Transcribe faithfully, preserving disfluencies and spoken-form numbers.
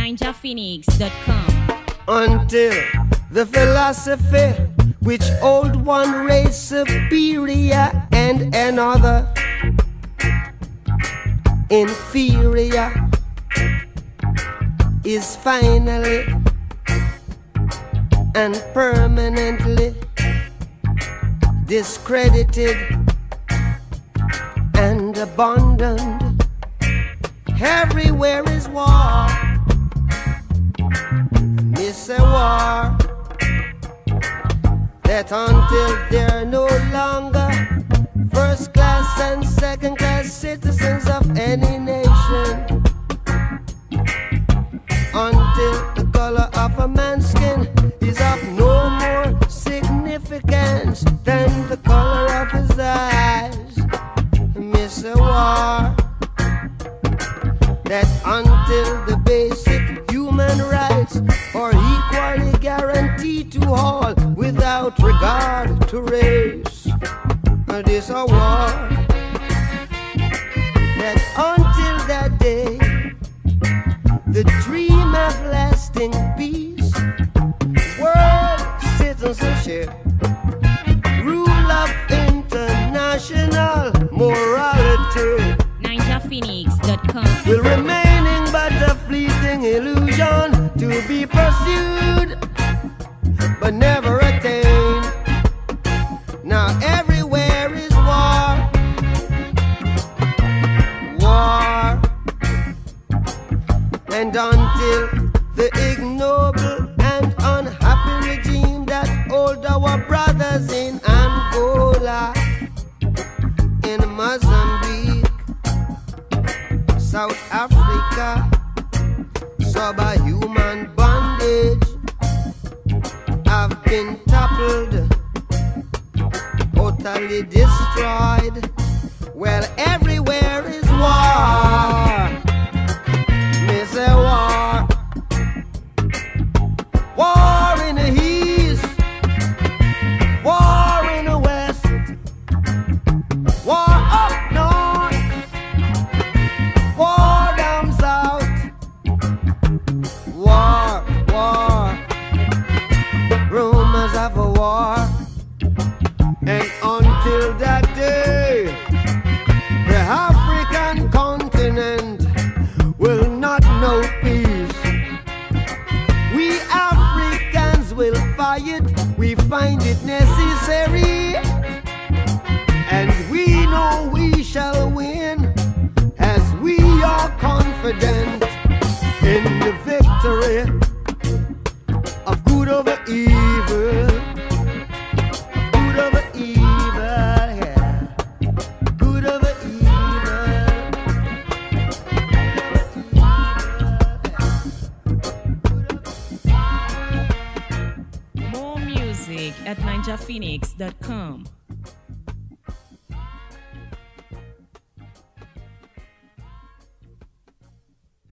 ninja phoenix dot com. Until the philosophy which old one race superior and another inferior is finally and permanently discredited and abandoned. Everywhere is war. It's a war that until they're no longer first class and second class citizens of any nation, until the color of a man's skin is of no more significance than the color of his eyes. Miss a war that until the basic human rights are equally guaranteed to all without regard to race. This a war that until that day, the dream of lasting peace, world citizenship, rule of international morality ninja phoenix dot com will remaining but a fleeting illusion to be pursued but never attained. Now everywhere is war, war, and until the ignoble and unhappy regime that hold our brothers in Angola, in Mozambique, South Africa, subhuman bondage have been toppled, totally destroyed. Well, everywhere is war. Miss a war. War in the east, war in the west, war up north, war down south, war, war, rumors of a war. And until that day, the African continent will not know peace. We Africans will fight, we find it necessary, and we know we shall win, as we are confident in the victory of good over evil. Good over evil, yeah. Good over evil. More music at ninja phoenix dot com.